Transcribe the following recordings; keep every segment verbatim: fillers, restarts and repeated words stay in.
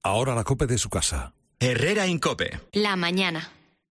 Ahora la COPE de su casa. Herrera Incope. La mañana.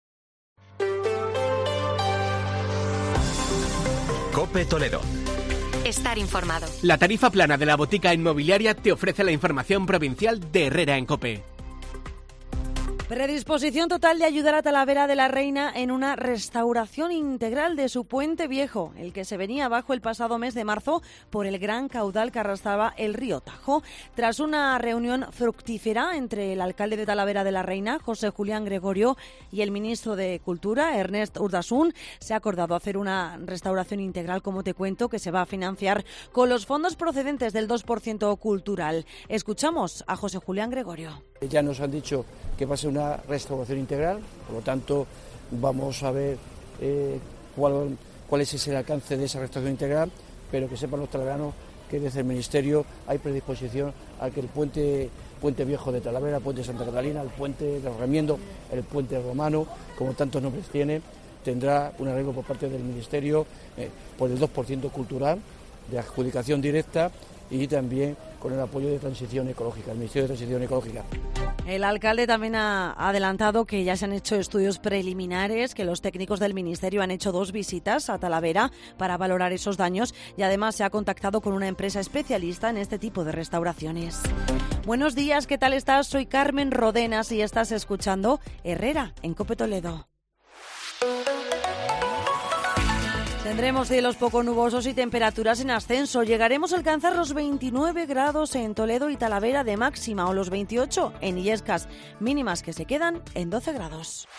COPE Toledo. Estar informado. La tarifa plana de la botica inmobiliaria te ofrece la información provincial de Herrera en COPE. Predisposición total de ayudar a Talavera de la Reina en una restauración integral de su puente viejo, el que se venía abajo el pasado mes de marzo por el gran caudal que arrastraba el río Tajo. Tras una reunión fructífera entre el alcalde de Talavera de la Reina, José Julián Gregorio, y el ministro de Cultura, Ernest Urtasun, se ha acordado hacer una restauración integral, como te cuento, que se va a financiar con los fondos procedentes del dos por ciento cultural. Escuchamos a José Julián Gregorio. Ya nos han dicho que va a ser una restauración integral, por lo tanto vamos a ver eh, cuál, cuál es ese alcance de esa restauración integral, pero que sepan los talaveranos que desde el Ministerio hay predisposición a que el puente, puente viejo de Talavera, el puente de Santa Catalina, el puente del Remiendo, el puente romano, como tantos nombres tiene, tendrá un arreglo por parte del Ministerio eh, por el dos por ciento cultural de adjudicación directa y también con el apoyo de Transición Ecológica, el Ministerio de Transición Ecológica. El alcalde también ha adelantado que ya se han hecho estudios preliminares, que los técnicos del Ministerio han hecho dos visitas a Talavera para valorar esos daños y además se ha contactado con una empresa especialista en este tipo de restauraciones. Buenos días, ¿qué tal estás? Soy Carmen Rodenas y estás escuchando Herrera en COPE Toledo. Tendremos cielos poco nubosos y temperaturas en ascenso. Llegaremos a alcanzar los veintinueve grados en Toledo y Talavera de máxima o los veintiocho en Illescas, mínimas que se quedan en doce grados.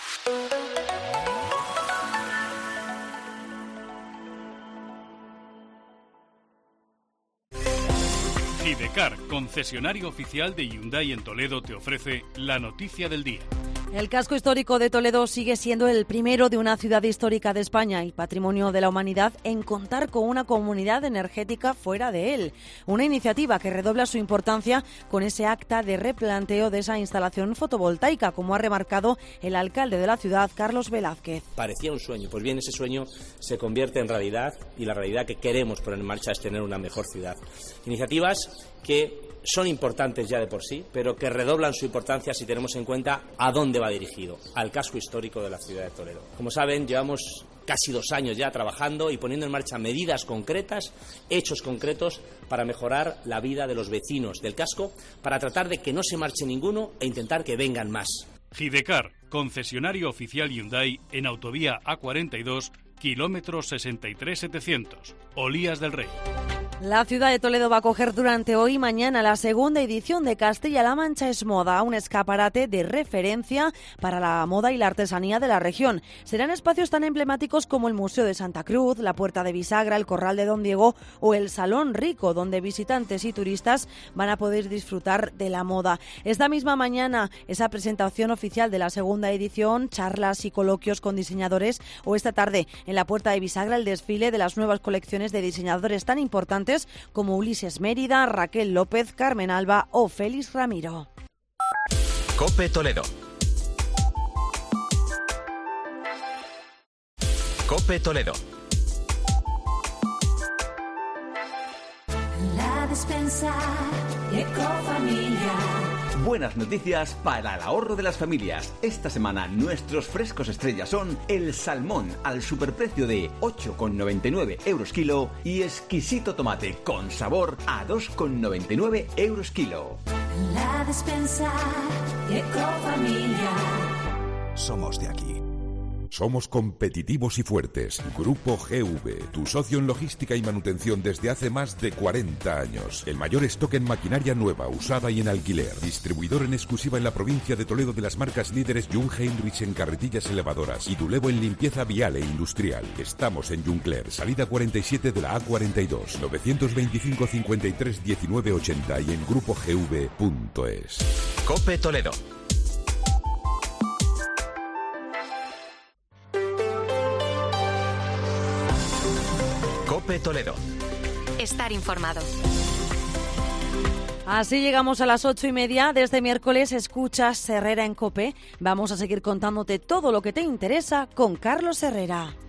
Hidecar, concesionario oficial de Hyundai en Toledo, te ofrece la noticia del día. El casco histórico de Toledo sigue siendo el primero de una ciudad histórica de España y patrimonio de la humanidad en contar con una comunidad energética fuera de él. Una iniciativa que redobla su importancia con ese acta de replanteo de esa instalación fotovoltaica, como ha remarcado el alcalde de la ciudad, Carlos Velázquez. Parecía un sueño, pues bien, ese sueño se convierte en realidad y la realidad que queremos poner en marcha es tener una mejor ciudad. Iniciativas que son importantes ya de por sí, pero que redoblan su importancia si tenemos en cuenta a dónde va dirigido, al casco histórico de la ciudad de Toledo. Como saben, llevamos casi dos años ya trabajando y poniendo en marcha medidas concretas, hechos concretos para mejorar la vida de los vecinos del casco, para tratar de que no se marche ninguno e intentar que vengan más. Hidecar, concesionario oficial Hyundai en autovía A cuarenta y dos, kilómetro sesenta y tres mil setecientos, Olías del Rey. La ciudad de Toledo va a acoger durante hoy y mañana la segunda edición de Castilla-La Mancha es Moda, un escaparate de referencia para la moda y la artesanía de la región. Serán espacios tan emblemáticos como el Museo de Santa Cruz, la Puerta de Bisagra, el Corral de Don Diego o el Salón Rico, donde visitantes y turistas van a poder disfrutar de la moda. Esta misma mañana, esa presentación oficial de la segunda edición, charlas y coloquios con diseñadores, o esta tarde, en la Puerta de Bisagra, el desfile de las nuevas colecciones de diseñadores tan importantes como Ulises Mérida, Raquel López, Carmen Alba o Félix Ramiro. COPE Toledo. COPE Toledo. La despensa Ecofamilia. Buenas noticias para el ahorro de las familias. Esta semana nuestros frescos estrella son el salmón al superprecio de ocho con noventa y nueve euros kilo y exquisito tomate con sabor a dos con noventa y nueve euros kilo. La despensa Ecofamilia. Somos de aquí. Somos competitivos y fuertes. Grupo G V, tu socio en logística y manutención desde hace más de cuarenta años. El mayor stock en maquinaria nueva, usada y en alquiler. Distribuidor en exclusiva en la provincia de Toledo de las marcas líderes Jung Heinrich en carretillas elevadoras y Dulevo en limpieza vial e industrial. Estamos en Juncler, salida cuarenta y siete de la A cuarenta y dos, novecientos veinticinco cincuenta y tres diecinueve ochenta y en grupo g v punto es. COPE Toledo. COPE Toledo. Estar informado. Así llegamos a las ocho y media de este miércoles. Escuchas Herrera en COPE. Vamos a seguir contándote todo lo que te interesa con Carlos Herrera.